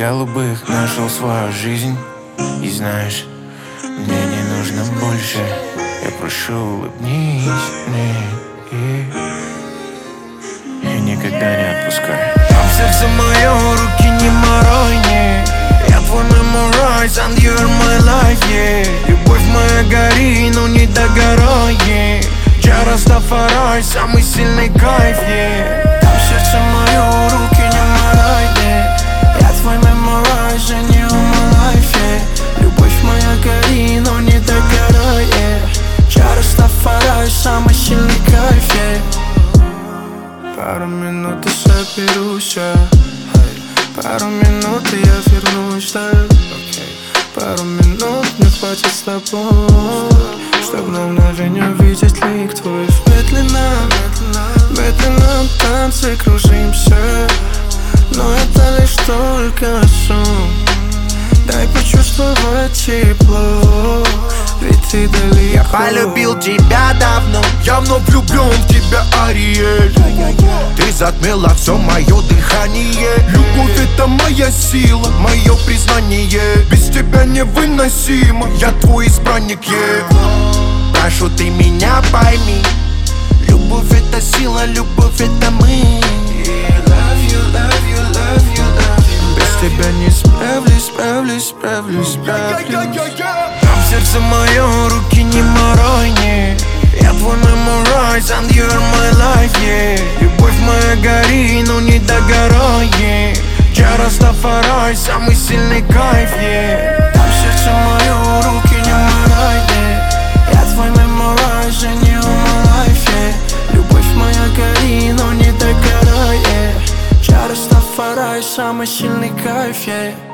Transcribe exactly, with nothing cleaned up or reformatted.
голубых нашел свою жизнь. И знаешь, мне не нужно больше. Я прошу, улыбнись мне и, и никогда не отпускай. Там сердце мое, руки не морой, не. Я твой memorize, and you're my life, yeah. Любовь моя гори, но не догорай, yeah. Я Растафарай, самый сильный кайф, yeah. Там сердце мое, руки не морой, yeah. Я твой memorize, and you're my life, yeah. Любовь моя гори, но не догорай, yeah. Я Растафарай, самый сильный кайф, yeah. Пару минут и соберусь, пару минут и я вернусь, да. Пару минут мне хватит с тобой, чтоб на мгновение увидеть лик твой. В медленном, медленном танце кружимся, но это лишь только сон. Дай почувствовать тепло, ведь ты далеко. Я полюбил тебя давно, я вновь влюблен в тебя, Ариэль. Ты затмила все мое дыхание. Любовь — это моя сила, мое признание. Без тебя невыносимо, я твой избранник, yeah. Прошу, ты меня пойми, любовь — это сила, любовь — это мы. Без тебя не справлюсь, справлюсь, справлюсь, справлюсь. Там сердце мое, руки не морой, не. Я твой memorize, and you're my life, yeah. Любовь моя гори, но не догорай, yeah. Я Растафарай, самый сильный кайф, yeah. Там сердце мое, руки не морой, yeah. Я твой memorize, and you're my life, yeah. Любовь моя гори, но не догорай, yeah. Я Растафарай, самый сильный кайф, yeah.